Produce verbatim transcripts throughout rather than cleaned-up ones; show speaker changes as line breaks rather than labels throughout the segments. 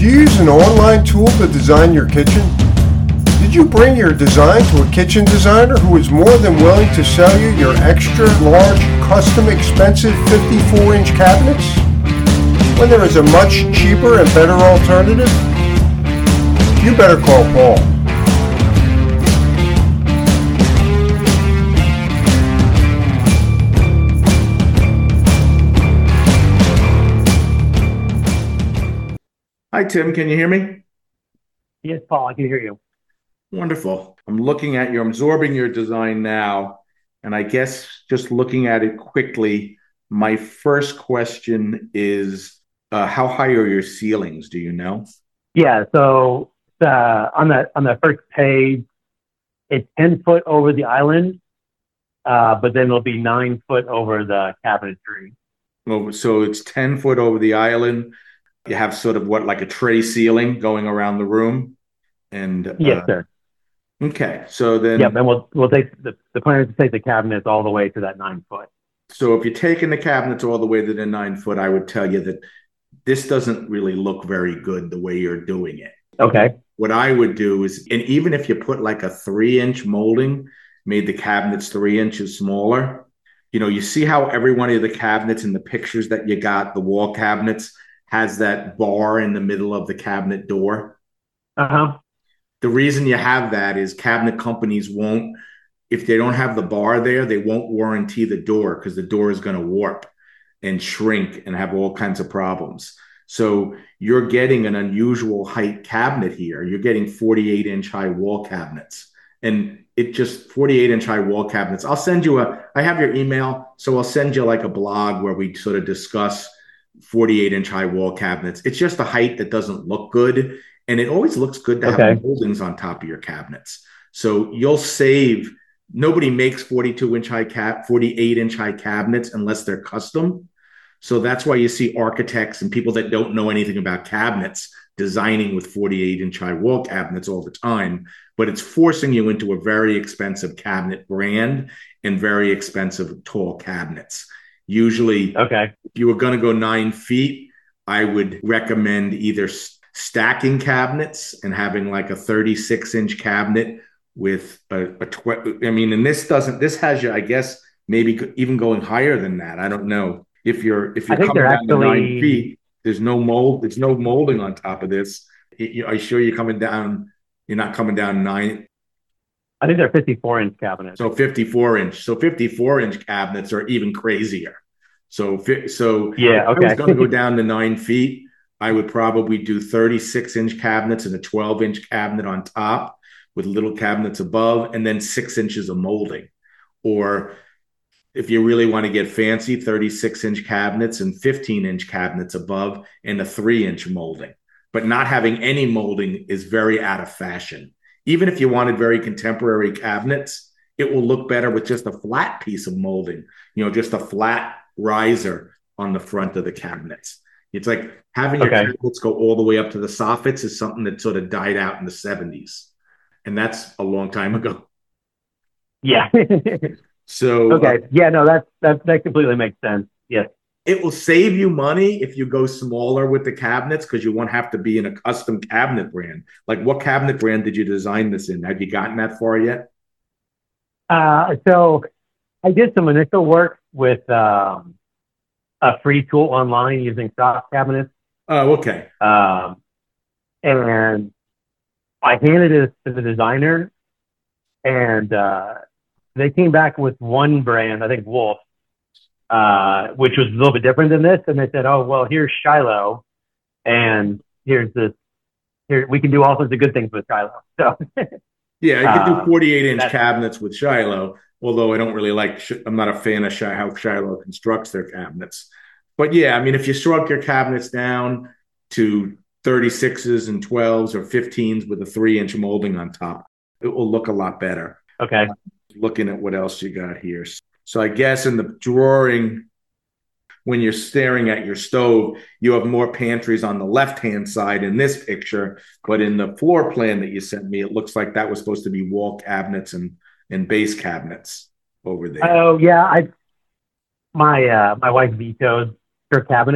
Do you use an online tool to design your kitchen? Did you bring your design to a kitchen designer who is more than willing to sell you your extra large, custom expensive fifty-four inch cabinets when there is a much cheaper and better alternative? You better call Paul.
Hi, Tim. Can you hear me?
Yes, Paul, I can hear you.
Wonderful. I'm looking at you. I'm absorbing your design now. And I guess just looking at it quickly, my first question is, uh, how high are your ceilings? Do you know?
Yeah, so uh, on the on the first page, it's ten foot over the island, uh, but then it'll be nine foot over the cabinetry.
Oh, so it's ten foot over the island. You have sort of what, like a tray ceiling going around the room? And
Yes,
uh,
sir.
okay, so then,
Yep, and we'll we'll take the the plan is to take the cabinets all the way to that nine foot.
so if you're taking the cabinets all the way to the nine foot, I would tell you that this doesn't really look very good the way you're doing it.
Okay.
What I would do is, and even if you put like a three inch molding, made the cabinets three inches smaller, you know, you see how every one of the cabinets in the pictures that you got, the wall cabinets, has that bar in the middle of the cabinet door.
Uh-huh.
The reason you have that is cabinet companies won't, if they don't have the bar there, they won't warranty the door because the door is going to warp and shrink and have all kinds of problems. So you're getting an unusual height cabinet here. You're getting forty-eight inch high wall cabinets. And it just forty-eight inch high wall cabinets. I'll send you a, I have your email, so I'll send you like a blog where we sort of discuss forty-eight inch high wall cabinets. It's just a height that doesn't look good. And it always looks good to
Okay.
have moldings on top of your cabinets. So you'll save, nobody makes forty-two inch high cap, forty-eight inch high cabinets unless they're custom. So that's why you see architects and people that don't know anything about cabinets designing with forty-eight inch high wall cabinets all the time. But it's forcing you into a very expensive cabinet brand and very expensive tall cabinets. Usually,
Okay.
if you were going to go nine feet, I would recommend either stacking cabinets and having like a thirty-six inch cabinet with a, a tw- I mean, and this doesn't, this has you, I guess, maybe even going higher than that. I don't know. If you're if
I
you're
think
coming
they're
down to nine
actually
feet, there's no mold, there's no molding on top of this. You- Are you sure you're coming down? You're not coming down nine.
I think they're fifty-four inch cabinets.
So fifty-four inch. So fifty-four inch cabinets are even crazier. So fi- so
Yeah,
if I was
okay.
going to go down to nine feet, I would probably do thirty-six inch cabinets and a twelve inch cabinet on top with little cabinets above, and then six inches of molding. Or if you really want to get fancy, thirty-six inch cabinets and fifteen inch cabinets above and a three inch molding. But not having any molding is very out of fashion. Even if you wanted very contemporary cabinets, it will look better with just a flat piece of molding, you know, just a flat riser on the front of the cabinets. It's like having your
Okay.
cabinets go all the way up to the soffits is something that sort of died out in the seventies. And that's a long time ago.
Yeah.
So uh,
Okay. Yeah, no, that that that completely makes sense. Yes.
it will save you money if you go smaller with the cabinets because you won't have to be in a custom cabinet brand. Like, what cabinet brand did you design this in? Have you gotten that far yet?
Uh, so I did some initial work with um, a free tool online using soft cabinets,
Oh, okay.
um, and I handed it to the designer, and uh, they came back with one brand, I think Wolf, uh, which was a little bit different than this. And they said, "Oh, well, here's Shiloh, and here's this. Here we can do all sorts of good things with Shiloh." So
Yeah, you can do
um,
forty-eight inch
that's
cabinets with Shiloh, although I don't really like, I'm not a fan of Shi- how Shiloh constructs their cabinets. But yeah, I mean, if you shrunk your cabinets down to thirty-sixes and twelves or fifteens with a three inch molding on top, it will look a lot better.
okay.
Looking at what else you got here. So I guess in the drawing, when you're staring at your stove, you have more pantries on the left-hand side in this picture, but in the floor plan that you sent me, it looks like that was supposed to be wall cabinets and, and base cabinets over there.
Oh yeah, I my uh, my wife vetoed her cabinets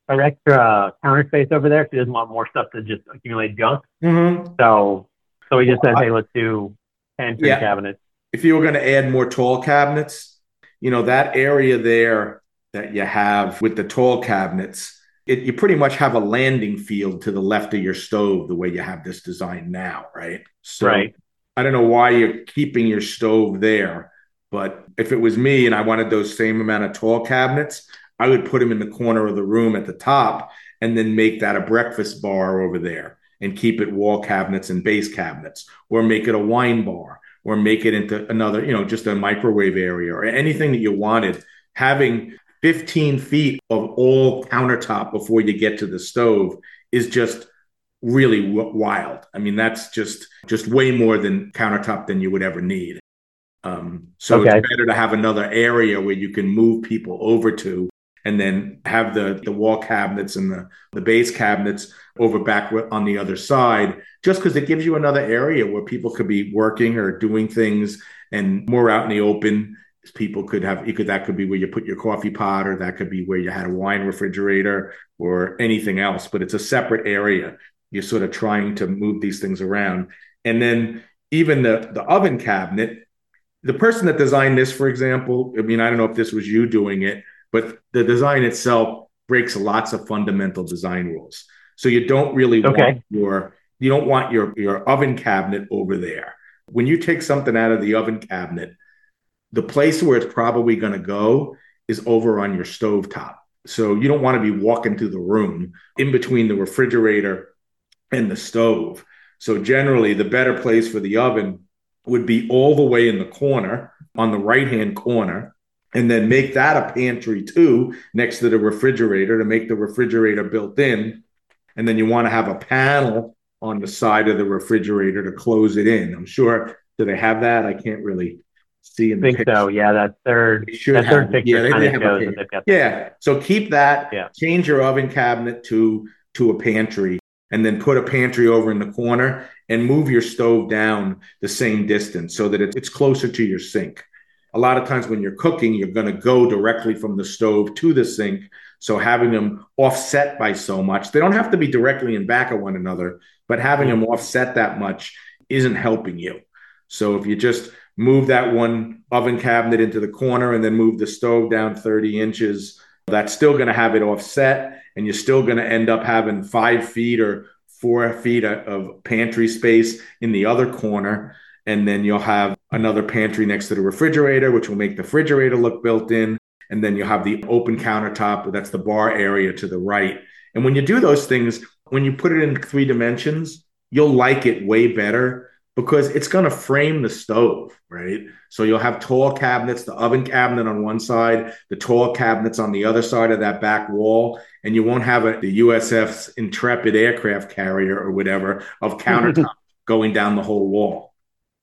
an extra counter space over there. She doesn't want more stuff to just accumulate junk.
Mm-hmm.
So, so we just
Well,
said,
I-
hey, let's do pantry
Yeah.
cabinets.
If you were going to add more tall cabinets, you know, that area there that you have with the tall cabinets, it, you pretty much have a landing field to the left of your stove the way you have this design now, right? So
Right.
I don't know why you're keeping your stove there, but if it was me and I wanted those same amount of tall cabinets, I would put them in the corner of the room at the top and then make that a breakfast bar over there and keep it wall cabinets and base cabinets, or make it a wine bar, or make it into another, you know, just a microwave area or anything that you wanted. Having fifteen feet of all countertop before you get to the stove is just really w- wild. I mean, that's just just way more than countertop than you would ever need. Um, so
Okay.
it's better to have another area where you can move people over to, and then have the the wall cabinets and the the base cabinets over back on the other side, just because it gives you another area where people could be working or doing things, and more out in the open. People could have, you could, that could be where you put your coffee pot, or that could be where you had a wine refrigerator or anything else, but it's a separate area. You're sort of trying to move these things around. And then even the, the oven cabinet, the person that designed this, for example, I mean, I don't know if this was you doing it, but the design itself breaks lots of fundamental design rules. So you don't really
Okay.
want your, you don't want your, your oven cabinet over there. When you take something out of the oven cabinet, the place where it's probably going to go is over on your stovetop. So you don't want to be walking through the room in between the refrigerator and the stove. So generally, the better place for the oven would be all the way in the corner, on the right-hand corner, and then make that a pantry too, next to the refrigerator, to make the refrigerator built in. And then you want to have a panel on the side of the refrigerator to close it in. I'm sure, do they have that? I can't really see in
I
the
think
picture.
so. Yeah, that third,
They should
that third
have it.
picture
Yeah, they-
kind
they
of
have a
shows
pan-
that they've got.
Yeah, so keep that,
Yeah.
change your oven cabinet to to a pantry, and then put a pantry over in the corner, and move your stove down the same distance so that it- it's closer to your sink. A lot of times when you're cooking, you're going to go directly from the stove to the sink. So having them offset by so much, they don't have to be directly in back of one another, but having them offset that much isn't helping you. So if you just move that one oven cabinet into the corner and then move the stove down thirty inches, that's still going to have it offset, and you're still going to end up having five feet or four feet of pantry space in the other corner. And then you'll have another pantry next to the refrigerator, which will make the refrigerator look built in. And then you'll have the open countertop, that's the bar area to the right. And when you do those things, when you put it in three dimensions, you'll like it way better, because it's going to frame the stove, right? So you'll have tall cabinets, the oven cabinet on one side, the tall cabinets on the other side of that back wall, and you won't have a, the U S F's Intrepid aircraft carrier or whatever of countertop going down the whole wall.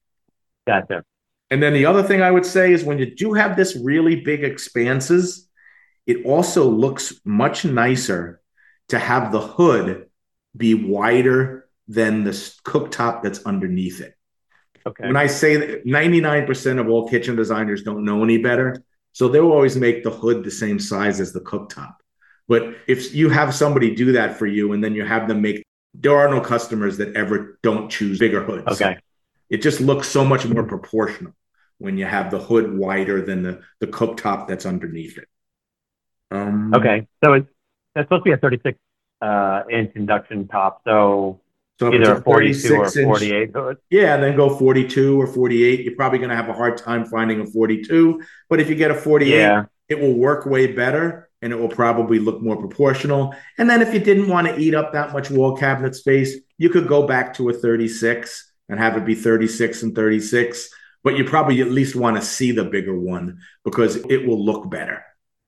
Gotcha.
And then the other thing I would say is, when you do have this really big expanses, it also looks much nicer to have the hood be wider than the cooktop that's underneath it.
Okay.
When I say that, ninety-nine percent of all kitchen designers don't know any better, so they'll always make the hood the same size as the cooktop. But if you have somebody do that for you, and then you have them make, there are no customers that ever don't choose bigger hoods.
Okay.
It just looks so much more proportional when you have the hood wider than the, the cooktop that's underneath it. Um,
Okay. So it's, that's supposed to be a thirty-six uh, inch induction top. So,
so if
either
it's
a forty-two or
thirty-six inch,
forty-eight hood.
yeah, and then go forty-two or forty-eight. You're probably going to have a hard time finding a forty-two. But if you get a forty-eight,
Yeah.
it will work way better, and it will probably look more proportional. And then if you didn't want to eat up that much wall cabinet space, you could go back to a thirty-six and have it be thirty-six and thirty-six. But you probably at least want to see the bigger one, because it will look better.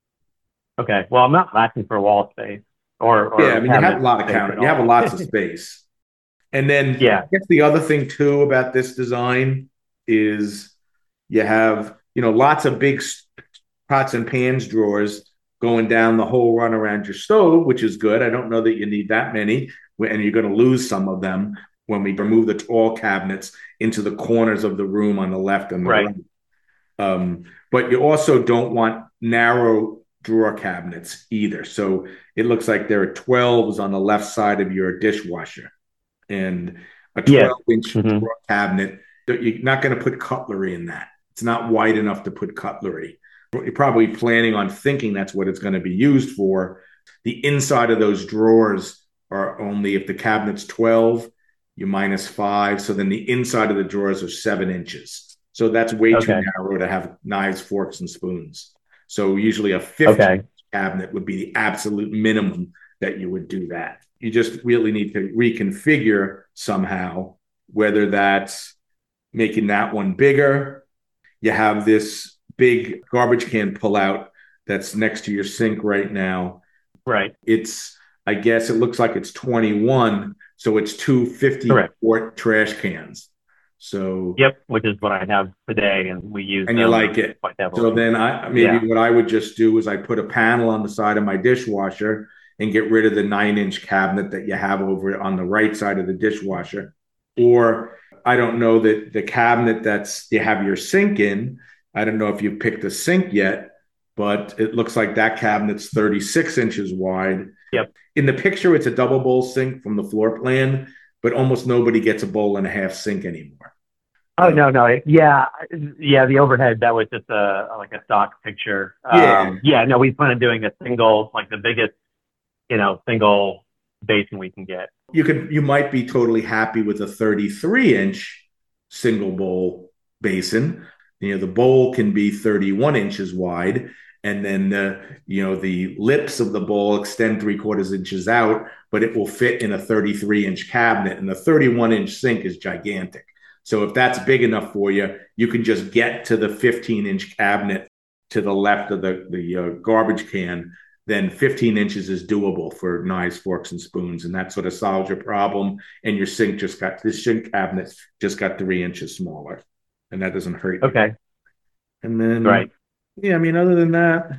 Okay. Well, I'm not asking for wall space or, or
Yeah, I mean, you have a
cabinet
lot of
space
counter,
at
you have a
all.
lots of space. And then
Yeah.
I guess the other thing too about this design is you have, you know, lots of big s- pots and pans drawers going down the whole run around your stove, which is good. I don't know that you need that many, and you're going to lose some of them when we remove the tall cabinets into the corners of the room on the left and the
Right.
right. Um, but you also don't want narrow drawer cabinets either. So it looks like there are twelves on the left side of your dishwasher, and a
Yeah.
twelve inch
hmm
drawer cabinet, you're not going to put cutlery in that. It's not wide enough to put cutlery. You're probably planning on thinking that's what it's going to be used for. The inside of those drawers are only, if the cabinet's twelve, you minus five. So then the inside of the drawers are seven inches. So that's way too
Okay.
narrow to have knives, forks, and spoons. So usually a fifteen
Okay.
cabinet would be the absolute minimum that you would do that. You just really need to reconfigure somehow, whether that's making that one bigger. You have this big garbage can pullout that's next to your sink right now.
Right.
It's, I guess it looks like it's twenty-one. So it's two fifty quart trash cans. So,
yep, which is what I have today, and we use
and you
them
like it.
quite heavily.
So then I, maybe
Yeah.
what I would just do is I put a panel on the side of my dishwasher and get rid of the nine inch cabinet that you have over on the right side of the dishwasher. Or I don't know that the cabinet that's you have your sink in. I don't know if you've picked a sink yet, but it looks like that cabinet's thirty-six inches wide.
Yep.
In the picture, it's a double bowl sink from the floor plan, but almost nobody gets a bowl and a half sink anymore.
Oh, no, no. Yeah. Yeah. The overhead, that was just a, like a stock picture.
Yeah.
Um, yeah. No, we plan on doing a single, like the biggest, you know, single basin we can get.
You could, you might be totally happy with a thirty-three inch single bowl basin. You know, the bowl can be thirty-one inches wide, and then the, you know, the lips of the bowl extend three quarters inches out, but it will fit in a thirty-three inch cabinet, and the thirty-one inch sink is gigantic. So if that's big enough for you, you can just get to the fifteen inch cabinet to the left of the, the uh, garbage can. Then fifteen inches is doable for knives, forks, and spoons. And that sort of solves your problem. And your sink just got, this sink cabinet just got three inches smaller. And that doesn't hurt you.
Okay.
And then,
right.
Yeah, I mean, other than that,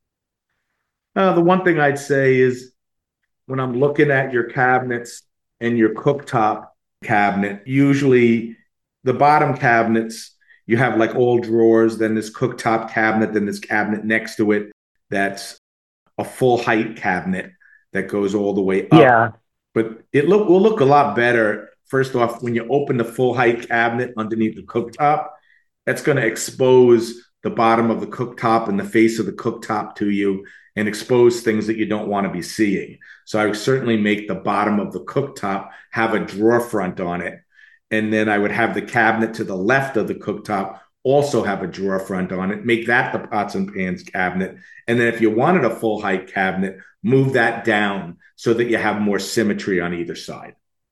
uh, the one thing I'd say is when I'm looking at your cabinets and your cooktop cabinet, usually the bottom cabinets, you have like all drawers, then this cooktop cabinet, then this cabinet next to it that's a full height cabinet that goes all the way up.
Yeah.
But it look will look a lot better. First off, when you open the full height cabinet underneath the cooktop, that's going to expose the bottom of the cooktop and the face of the cooktop to you and expose things that you don't want to be seeing. So I would certainly make the bottom of the cooktop have a drawer front on it. And then I would have the cabinet to the left of the cooktop also have a drawer front on it. Make that the pots and pans cabinet. And then if you wanted a full height cabinet, move that down so that you have more symmetry on either side.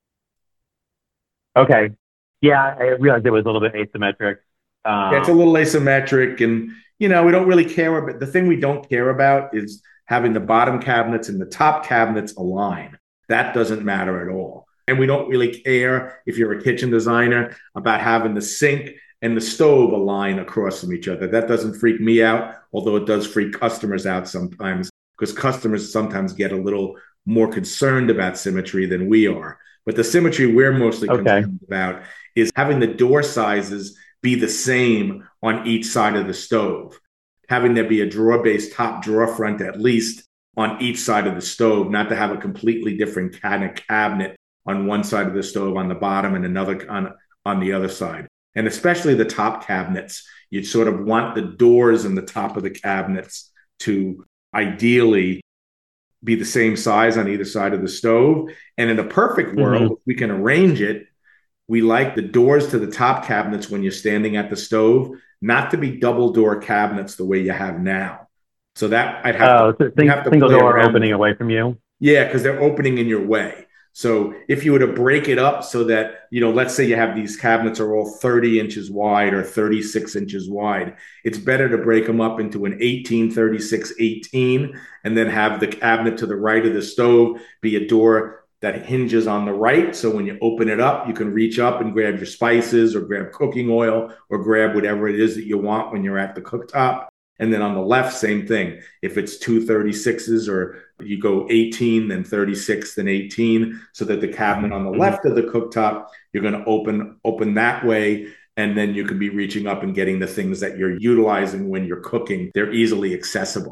Okay. Yeah, I realized it was a little bit asymmetric. Um,
yeah, it's a little asymmetric, and you know we don't really care about. The thing we don't care about is having the bottom cabinets and the top cabinets align. That doesn't matter at all. And we don't really care if you're a kitchen designer about having the sink and the stove align across from each other. That doesn't freak me out, although it does freak customers out sometimes, because customers sometimes get a little more concerned about symmetry than we are. But the symmetry we're mostly
okay.
concerned about is having the door sizes be the same on each side of the stove. Having there be a drawer-based top drawer front at least on each side of the stove, not to have a completely different kind of cabinet on one side of the stove on the bottom and another on, on the other side. And especially the top cabinets, you'd sort of want the doors and the top of the cabinets to ideally be the same size on either side of the stove. And in a perfect world, mm-hmm. if we can arrange it, we like the doors to the top cabinets when you're standing at the stove not to be double door cabinets the way you have now. So that I'd have
oh,
to,
so sing,
have to
single door
around.
opening away from you.
Yeah, because they're opening in your way. So if you were to break it up so that, you know, let's say you have these cabinets are all thirty inches wide or thirty-six inches wide, it's better to break them up into an eighteen, thirty-six, eighteen, and then have the cabinet to the right of the stove be a door that hinges on the right. So when you open it up, you can reach up and grab your spices or grab cooking oil or grab whatever it is that you want when you're at the cooktop. And then on the left, same thing. If it's two thirty-sixes or you go eighteen, then thirty-six, then eighteen, so that the cabinet on the left of the cooktop, you're going to open, open that way. And then you can be reaching up and getting the things that you're utilizing when you're cooking. They're easily accessible.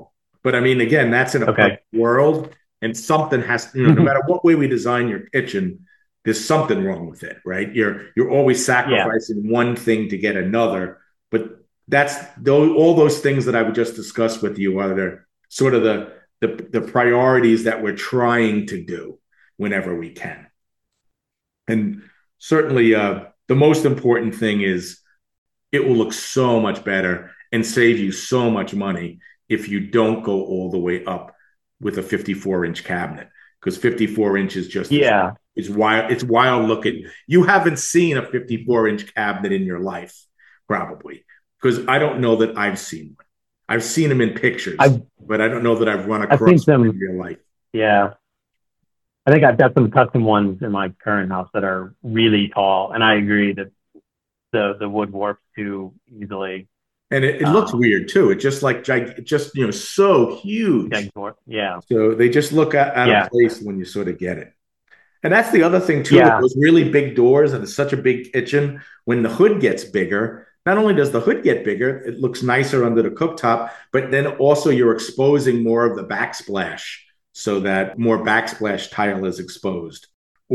But I mean, again, that's in a
Okay.
perfect world, and something has, you know, no matter what way we design your kitchen, there's something wrong with it, right? You're you're always
Yeah.
sacrificing one thing to get another, but that's those, all those things that I would just discuss with you are the sort of the the the priorities that we're trying to do whenever we can. And certainly, uh, the most important thing is it will look so much better and save you so much money if you don't go all the way up with a fifty-four inch cabinet, because fifty-four inches just is,
Yeah.
is wild. It's wild looking. You haven't seen a fifty-four inch cabinet in your life, probably, because I don't know that I've seen one. I've seen them in pictures,
I've
but I don't know that I've run
I've seen
across one in
some.
real life.
Yeah. I think I've got some custom ones in my current house that are really tall, and I agree that the the wood warps too easily.
And it, it looks
Um,
weird too. It just like gig- just you know so huge.
Degdor- yeah.
So they just look at, out of
Yeah.
place when you sort of get it. And that's the other thing too, with
Yeah.
those really big doors and it's such a big kitchen. When the hood gets bigger, not only does the hood get bigger, it looks nicer under the cooktop, but then also you're exposing more of the backsplash so that more backsplash tile is exposed.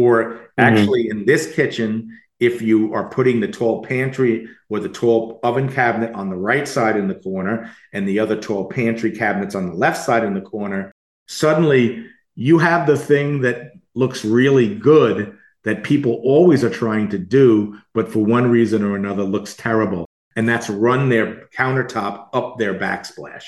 Or
Hmm.
actually in this kitchen, if you are putting the tall pantry or the tall oven cabinet on the right side in the corner and the other tall pantry cabinets on the left side in the corner, suddenly you have the thing that looks really good that people always are trying to do, but for one reason or another looks terrible. And that's run their countertop up their backsplash.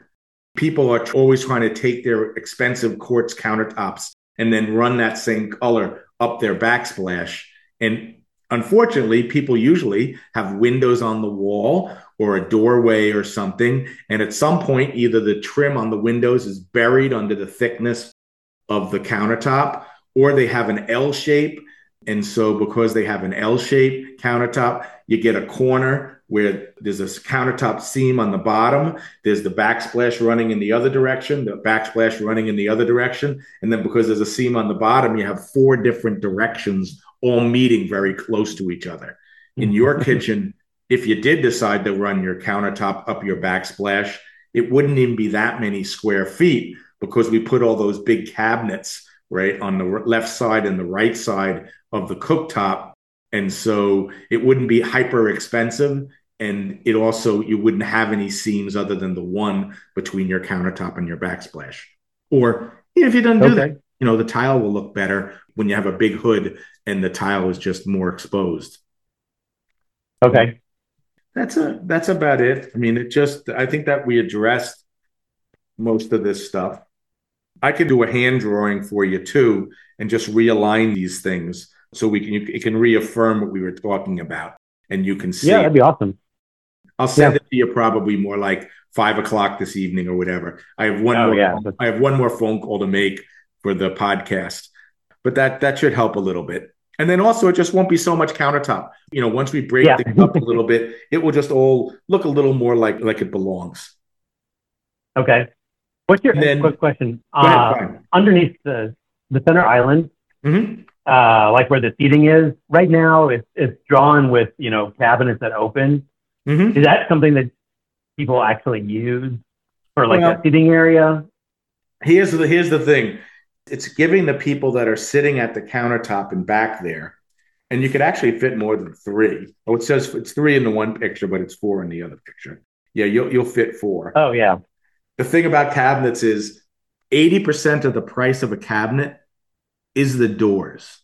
People are always trying to take their expensive quartz countertops and then run that same color up their backsplash. And unfortunately, people usually have windows on the wall or a doorway or something. And at some point, either the trim on the windows is buried under the thickness of the countertop, or they have an L shape. And so because they have an L shape countertop, you get a corner where there's a countertop seam on the bottom. There's the backsplash running in the other direction, the backsplash running in the other direction. And then because there's a seam on the bottom, you have four different directions all meeting very close to each other. In your kitchen, if you did decide to run your countertop up your backsplash, it wouldn't even be that many square feet because we put all those big cabinets right on the left side and the right side of the cooktop. And so it wouldn't be hyper expensive. And it also, you wouldn't have any seams other than the one between your countertop and your backsplash. Or if you don't do
Okay.
that, you know, the tile will look better when you have a big hood and the tile is just more exposed.
Okay.
That's a that's about it. I mean, it just I think that we addressed most of this stuff. I could do a hand drawing for you too and just realign these things so we can you, it can reaffirm what we were talking about and you can see.
Yeah, that'd be awesome.
I'll send
Yeah.
it to you probably more like five o'clock this evening or whatever. I have one
Oh,
more
yeah.
I have one more phone call to make for the podcast, but that that should help a little bit. And then also, it just won't be so much countertop. You know, once we break
Yeah.
things up a little bit, it will just all look a little more like like it belongs.
Okay. What's your
And then-
quick question?
Go ahead,
Uh,
fine.
underneath the the center island,
Mhm.
uh, like where the seating is right now, it's it's drawn with you know cabinets that open.
Mhm.
Is that something that people actually use for like
Well-
a seating area?
Here's the here's the thing. It's giving the people that are sitting at the countertop and back there, and you could actually fit more than three. Oh, it says it's three in the one picture, but it's four in the other picture. Yeah, you'll you'll fit four.
Oh yeah.
The thing about cabinets is eighty percent of the price of a cabinet is the doors.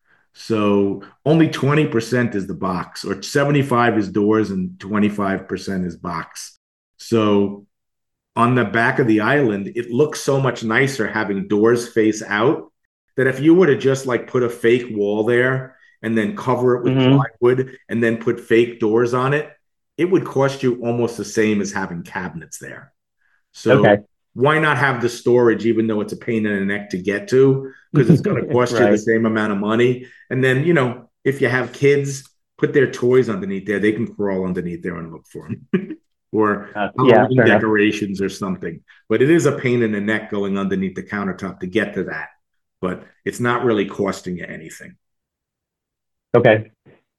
So only twenty percent is the box, or seventy-five is doors and twenty-five percent is box. So on the back of the island, it looks so much nicer having doors face out that if you were to just like put a fake wall there and then cover it with
Mhm.
plywood and then put fake doors on it, it would cost you almost the same as having cabinets there. So
Okay.
why not have the storage, even though it's a pain in the neck to get to, because it's going to cost you the
Right.
same amount of money. And then, you know, if you have kids, put their toys underneath there. They can crawl underneath there and look for them. Or
Uh, yeah,
Halloween
fair enough.
decorations or something. But it is a pain in the neck going underneath the countertop to get to that. But it's not really costing you anything.
Okay.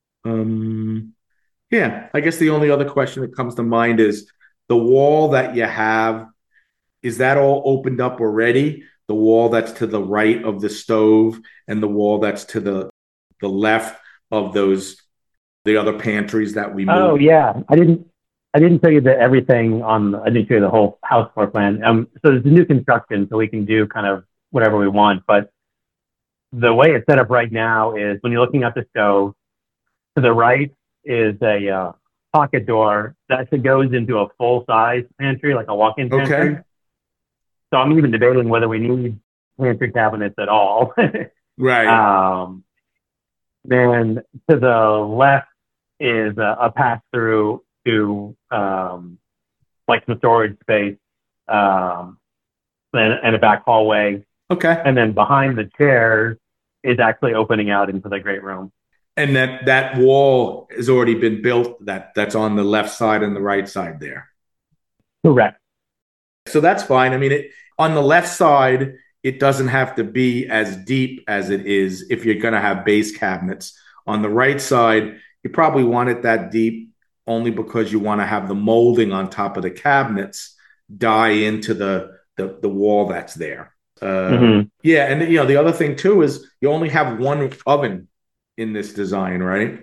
Um, yeah, I guess the only other question that comes to mind is the wall that you have is that all opened up already? The wall that's to the right of the stove and the wall that's to the the left of those the other pantries that we
Oh
moved.
yeah, I didn't I didn't tell you that everything on. I didn't show you the whole house floor plan. Um, so there's a new construction, so we can do kind of whatever we want. But the way it's set up right now is when you're looking at the stove, to the right is a uh, pocket door that actually goes into a full size pantry, like a walk-in pantry.
Okay.
So I'm even debating whether we need pantry cabinets at all.
Right.
um, then to the left is a, a pass through to um, like some storage space, um, and, and a back hallway.
Okay.
And then behind the chairs is actually opening out into the great room.
And that that wall has already been built. That that's on the left side and the right side there.
Correct.
So that's fine. I mean, it, on the left side, it doesn't have to be as deep as it is if you're going to have base cabinets. On the right side, you probably want it that deep only because you want to have the molding on top of the cabinets die into the the, the wall that's there. Uh, mm-hmm. Yeah, and you know the other thing too is you only have one oven in this design, right?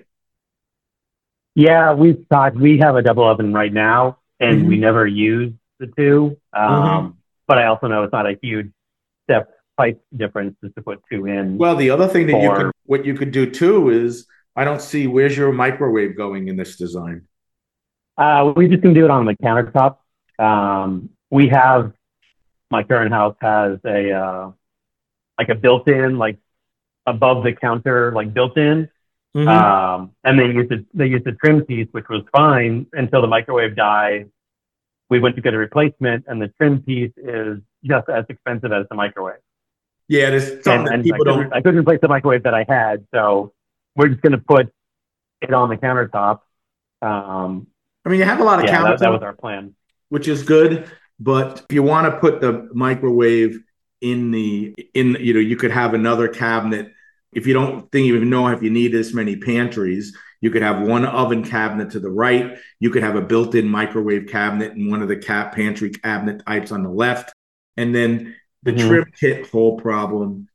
Yeah, we've thought we have a double oven right now, and mm-hmm. we never use the two. Um, mm-hmm. But I also know it's not a huge step price difference just to put two in.
Well, the other thing that for... you could, what you could do too is, I don't see where's your microwave going in this design.
Uh, we just can do it on the countertop. Um, we have my current house has a uh, like a built-in, like above the counter, like built-in. Mm-hmm. Um, and they used the, they used the trim piece, which was fine until the microwave died. We went to get a replacement, and the trim piece is just as expensive as the microwave.
Yeah, there's something
and, and
people
I
don't.
Couldn't, I couldn't replace the microwave that I had, so we're just going to put it on the countertop. Um,
I mean, you have a lot of
yeah,
countertops.
That, that was our plan,
which is good. But if you want to put the microwave in the in, you know, you could have another cabinet. If you don't think you even know if you need this many pantries, you could have one oven cabinet to the right. You could have a built-in microwave cabinet in one of the cap pantry cabinet types on the left. And then the mm-hmm. trim kit whole problem.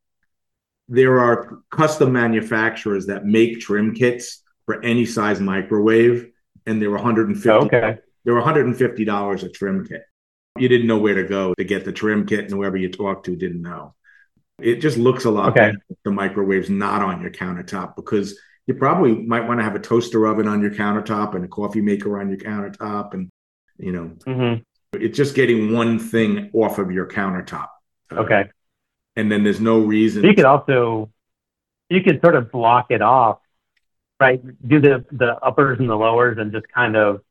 There are custom manufacturers that make trim kits for any size microwave, and they're one hundred fifty dollars.
Okay.
They're one hundred fifty dollars a trim kit. You didn't know where to go to get the trim kit, and whoever you talked to didn't know. It just looks a lot okay. better if the microwave's not on your countertop, because you probably might want to have a toaster oven on your countertop and a coffee maker on your countertop. And, you know, mm-hmm. it's just getting one thing off of your countertop.
Okay. Uh,
and then there's no reason.
You could also, you could sort of block it off, right? Do the, the uppers and the lowers and just kind of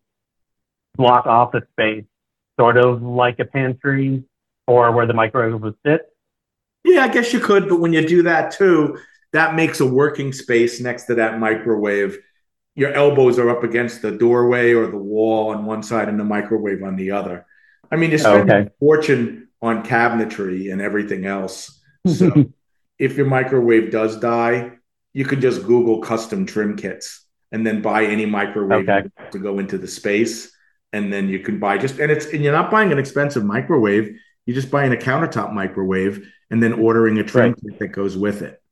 block off the space, sort of like a pantry or where the microwave would sit.
Yeah, I guess you could, but when you do that too, that makes a working space next to that microwave. Your elbows are up against the doorway or the wall on one side and the microwave on the other. I mean, you're spending okay. a fortune on cabinetry and everything else. So if your microwave does die, you can just Google custom trim kits and then buy any microwave
okay.
to go into the space. And then you can buy just, and it's, and you're not buying an expensive microwave. You're just buying a countertop microwave and then ordering a trim right. kit that goes with it.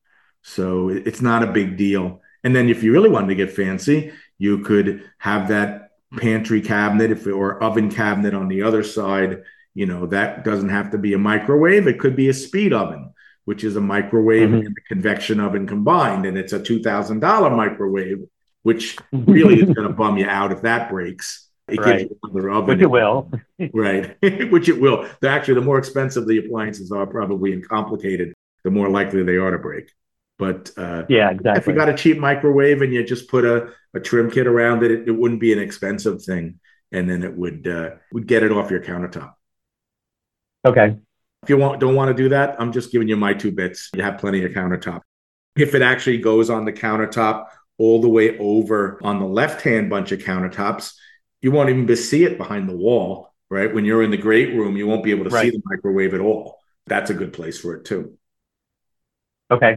So it's not a big deal. And then if you really wanted to get fancy, you could have that pantry cabinet if or oven cabinet on the other side. You know, that doesn't have to be a microwave. It could be a speed oven, which is a microwave mm-hmm. and a convection oven combined. And it's a two thousand dollars microwave, which really is going to bum you out if that breaks. It
right.
gives you another oven.
Which it will.
Right. Which it will. Actually, the more expensive the appliances are probably and complicated, the more likely they are to break. But uh,
yeah, exactly.
If you got a cheap microwave and you just put a, a trim kit around it, it, it wouldn't be an expensive thing. And then it would uh, would get it off your countertop.
Okay.
If you want, don't want to do that, I'm just giving you my two bits. You have plenty of countertop. If it actually goes on the countertop all the way over on the left-hand bunch of countertops, you won't even be see it behind the wall, right? When you're in the great room, you won't be able to right. see the microwave at all. That's a good place for it too.
Okay.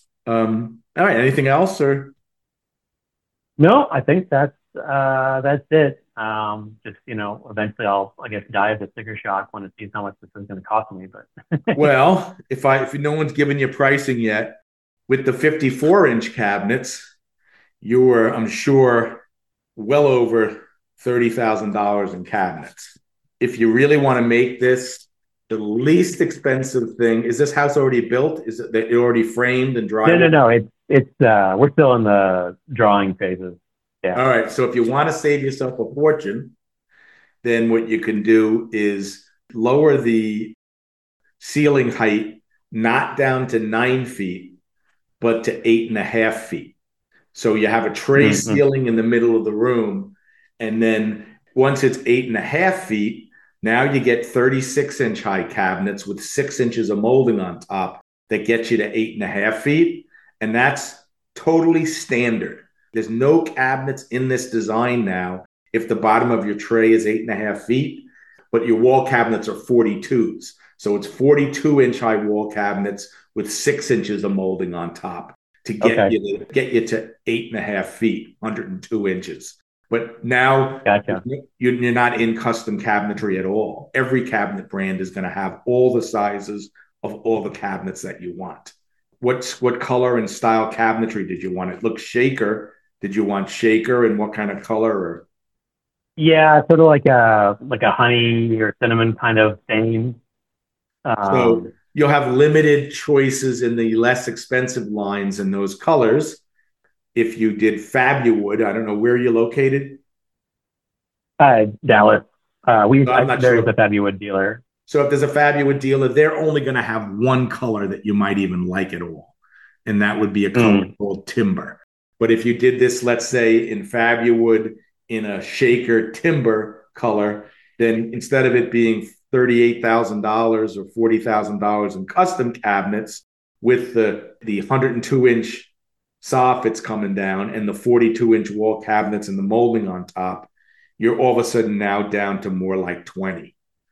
Um, all right. Anything else or?
No, I think that's, uh, that's it. Um, just, you know, eventually I'll, I guess, die of the sticker shock when it sees how much this is going to cost me. But
Well, if I if no one's given you pricing yet, with the fifty-four inch cabinets, you were, I'm sure, well over thirty thousand dollars in cabinets. If you really want to make this the least expensive thing, is this house already built? Is it that already framed and dry?
no, no, no. It's, it's, uh, we're still in the drawing phases. Yeah.
All right. So if you want to save yourself a fortune, then what you can do is lower the ceiling height, not down to nine feet, but to eight and a half feet. So you have a tray mm-hmm. ceiling in the middle of the room. And then once it's eight and a half feet, now you get thirty-six inch high cabinets with six inches of molding on top that gets you to eight and a half feet. And that's totally standard. There's no cabinets in this design now if the bottom of your tray is eight and a half feet, but your wall cabinets are forty-twos. So it's forty-two inch high wall cabinets with six inches of molding on top to get okay. you to get you to eight and a half feet, one hundred two inches. But now
gotcha.
you're not in custom cabinetry at all. Every cabinet brand is going to have all the sizes of all the cabinets that you want. What's what color and style cabinetry did you want? It looks shaker. Did you want shaker, and what kind of color? Or
yeah, sort of like a like a honey or cinnamon kind of stain.
Um, so you'll have limited choices in the less expensive lines in those colors. If you did Fabuwood, I don't know where you're located.
Uh, Dallas. Uh, we
so
I, there's
sure.
a Fabuwood dealer.
So if there's a Fabuwood dealer, they're only going to have one color that you might even like at all, and that would be a color mm. called timber. But if you did this, let's say in Fabuwood in a shaker timber color, then instead of it being thirty-eight thousand dollars or forty thousand dollars in custom cabinets with the, the one hundred two inch soffits coming down and the forty-two inch wall cabinets and the molding on top, you're all of a sudden now down to more like twenty.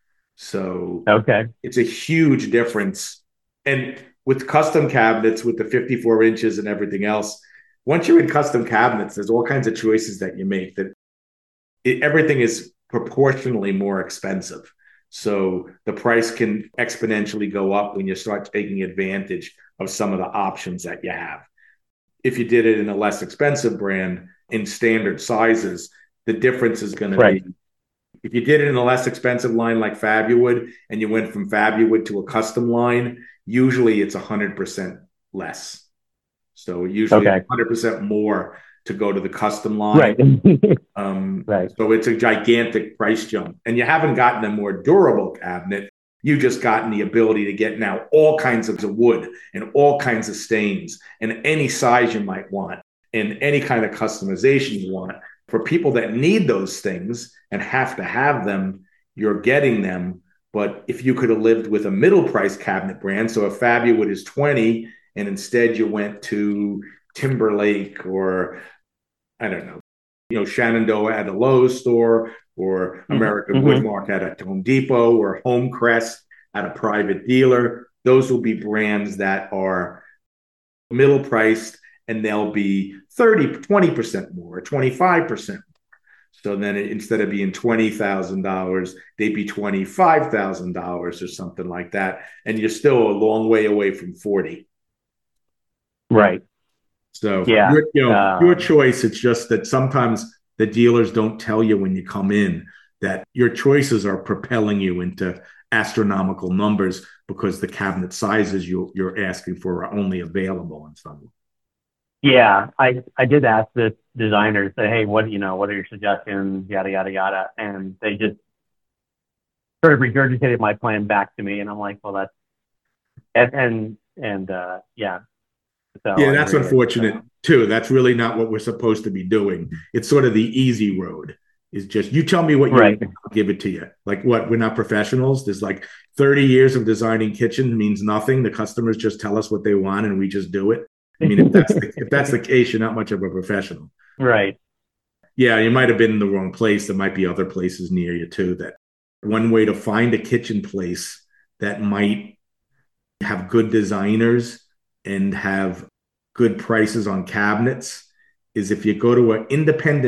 So
okay,
it's a huge difference. And with custom cabinets, with the fifty-four inches and everything else, once you're in custom cabinets, there's all kinds of choices that you make that it, everything is proportionally more expensive. So the price can exponentially go up when you start taking advantage of some of the options that you have. If you did it in a less expensive brand in standard sizes, the difference is going
right.
to be, if you did it in a less expensive line like Fabuwood and you went from Fabuwood to a custom line, usually it's one hundred percent less. So usually
okay.
one hundred percent more to go to the custom line.
Right.
um,
right.
So it's a gigantic price jump. And you haven't gotten a more durable cabinet. You just gotten the ability to get now all kinds of wood and all kinds of stains and any size you might want and any kind of customization you want. For people that need those things and have to have them, you're getting them. But if you could have lived with a middle price cabinet brand, so if Fabuwood is twenty and instead you went to Timberlake or, I don't know, you know, Shenandoah at a Lowe's store or American
mm-hmm.
Woodmark at a Home Depot or Homecrest at a private dealer, those will be brands that are middle priced and they'll be thirty, twenty percent more, twenty-five percent more. So then instead of being twenty thousand dollars, they'd be twenty-five thousand dollars or something like that. And you're still a long way away from forty.
Right.
So
yeah.
your, you know,
uh,
your choice. It's just that sometimes the dealers don't tell you when you come in that your choices are propelling you into astronomical numbers because the cabinet sizes you, you're asking for are only available in some.
Yeah, I, I did ask the designers, say, hey, what you know, what are your suggestions, yada yada yada, and they just sort of regurgitated my plan back to me, and I'm like, well, that's and and, and uh, yeah. So
yeah, that's
really,
unfortunate
so.
too. That's really not what we're supposed to be doing. It's sort of the easy road. Is just you tell me what you
right.
want, I'll give it to you. Like what? We're not professionals. There's like thirty years of designing kitchens means nothing. The customers just tell us what they want and we just do it. I mean, if that's the, if that's the case, you're not much of a professional.
Right.
Yeah, you might have been in the wrong place. There might be other places near you too. That one way to find a kitchen place that might have good designers and have good prices on cabinets is if you go to an independent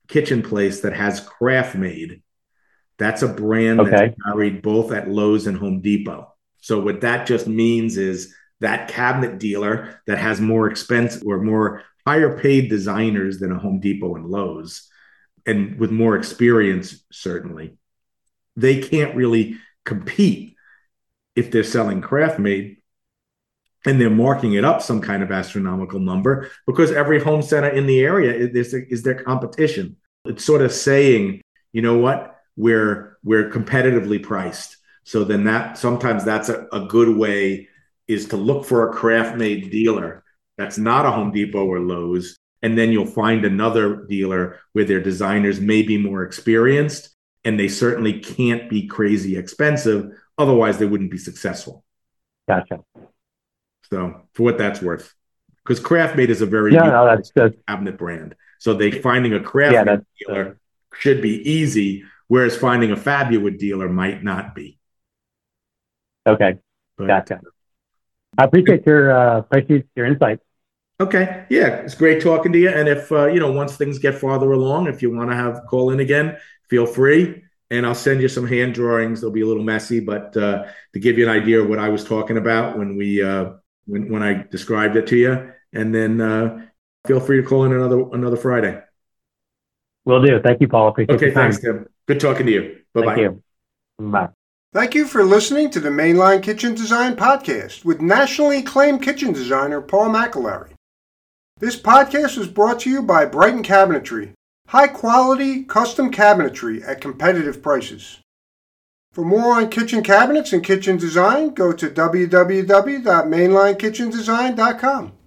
kitchen place that has KraftMaid. That's a brand
Okay.
that's carried both at Lowe's and Home Depot. So what that just means is that cabinet dealer that has more expensive or more higher paid designers than a Home Depot and Lowe's, and with more experience, certainly, they can't really compete if they're selling KraftMaid and they're marking it up some kind of astronomical number, because every home center in the area is, is their competition. It's sort of saying, you know what, we're we're competitively priced. So then that sometimes that's a, a good way is to look for a KraftMaid dealer that's not a Home Depot or Lowe's, and then you'll find another dealer where their designers may be more experienced, and they certainly can't be crazy expensive. Otherwise, they wouldn't be successful.
Gotcha.
So for what that's worth, because KraftMaid is a very
yeah, no, that's good
cabinet brand. So they finding a KraftMaid
yeah,
dealer
uh,
should be easy, whereas finding a Fabiowood dealer might not be.
Okay.
But,
Gotcha. I appreciate your uh, appreciate your insight.
Okay. Yeah, it's great talking to you. And if uh, you know, once things get farther along, if you want to have call in again, feel free. And I'll send you some hand drawings. They'll be a little messy, but uh, to give you an idea of what I was talking about when we uh, when when I described it to you. And then uh, feel free to call in another another Friday.
Will do. Thank you, Paul. Appreciate
Okay,
your time.
thanks, Tim. Good talking to you. Bye-bye.
Thank you. Bye.
Thank you for listening to the Mainline Kitchen Design Podcast with nationally acclaimed kitchen designer Paul McAlary. This podcast was brought to you by Brighton Cabinetry. High-quality, custom cabinetry at competitive prices. For more on kitchen cabinets and kitchen design, go to w w w dot mainline kitchen design dot com.